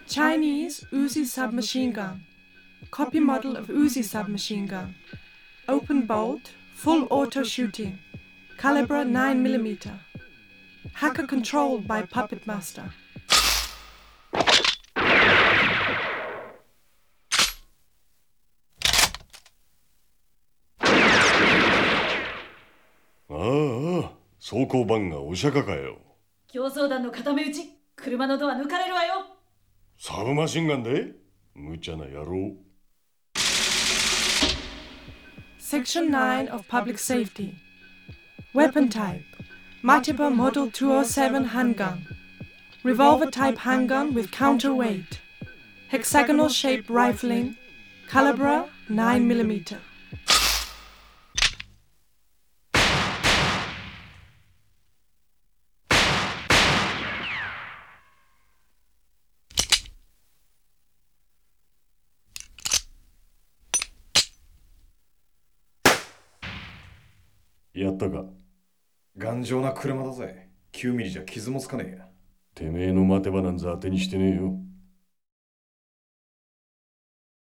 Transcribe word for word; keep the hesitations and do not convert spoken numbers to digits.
Chinese Uzi submachine gun. Copy model of Uzi submachine gun. Open bolt, full auto shooting. Caliber nine millimeter. Hacker controlled by Puppet Master. ああ、装甲板がお釈迦かよ。 競争団の固め打ち、車のドア抜かれるわよ。 サブマシンガンで無茶な野郎。 Section nine of Public Safety. Weapon type. Matipa Model two oh seven handgun. Revolver type handgun with counterweight. Hexagonal shaped rifling. Caliber nine millimeter. やったか。 頑丈な車だぜ。きゅうミリじゃ傷もつかねえや。 てめえの待てばなんざ当てにしてねえよ。